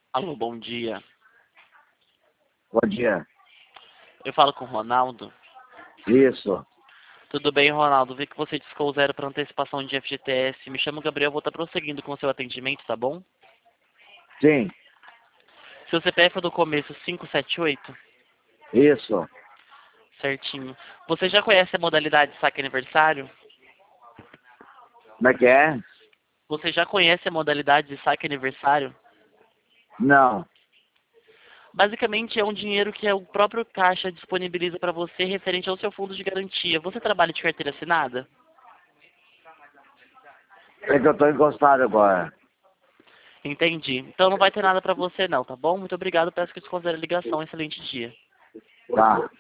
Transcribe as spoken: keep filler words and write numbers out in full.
Alô, bom dia. Bom dia. Eu falo com o Ronaldo. Isso. Tudo bem, Ronaldo? Vi que você discou zero para antecipação de F G T S. Me chamo Gabriel, vou estar prosseguindo com o seu atendimento, tá bom? Sim. Seu C P F é do começo cinco sete oito? Isso. Certinho. Você já conhece a modalidade saque aniversário? Como é que é? Você já conhece a modalidade de saque aniversário? Não. Basicamente é um dinheiro que o próprio caixa disponibiliza para você referente ao seu fundo de garantia. Você trabalha de carteira assinada? É que eu tô encostado agora. Entendi. Então não vai ter nada para você não, tá bom? Muito obrigado, peço que desconsidere a ligação. Excelente dia. Tá.